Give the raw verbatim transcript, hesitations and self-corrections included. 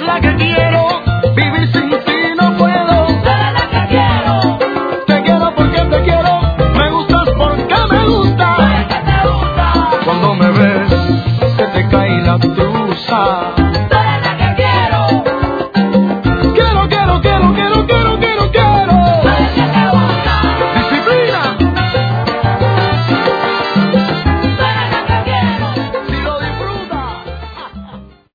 la que quiero, vivir sin ti no puedo. Tú eres la que quiero, Te quiero porque te quiero, me gustas porque me gusta. porque te gusta. Cuando me ves, se te cae la truza.